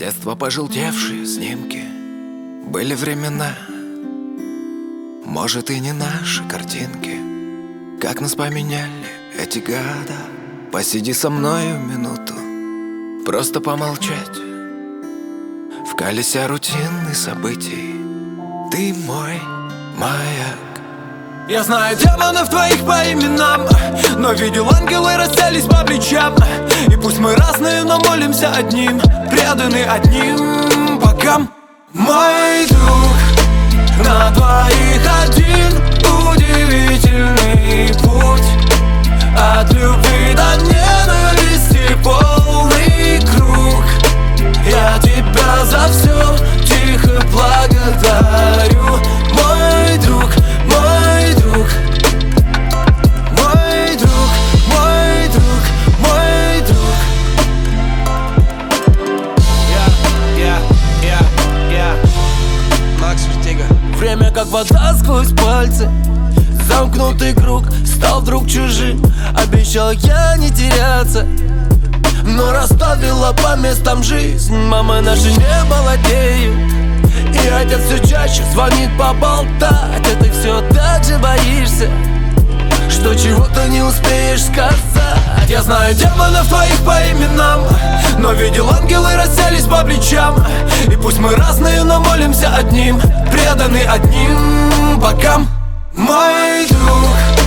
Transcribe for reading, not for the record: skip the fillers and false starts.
детства пожелтевшие снимки. Были времена, может и не наши картинки. Как нас поменяли эти года. Посиди со мною минуту, просто помолчать. В колесе рутинных событий ты мой маяк. Я знаю демонов твоих по именам, но видел ангелы расселись по плечам. И пусть мы разные, но молимся одним, преданы одним богам. Мой друг, на двоих один удивительный путь. От любви до ненависти полный круг. Я тебя за все тихо благодарю. Мой друг, мой друг, мой друг, мой друг, мой друг. Макс Вертиго. Время как вода сквозь пальцы. Замкнутый круг стал вдруг чужим. Обещал я не теряться, но расставила по местам жизнь. Мама наша не молодеет, и отец все чаще звонит поболтать. А ты все так же боишься, что чего-то не успеешь сказать. Я знаю демонов твоих по именам, но видел ангелы расселись по плечам. И пусть мы разные, но молимся одним, преданы одним богам. Мой друг,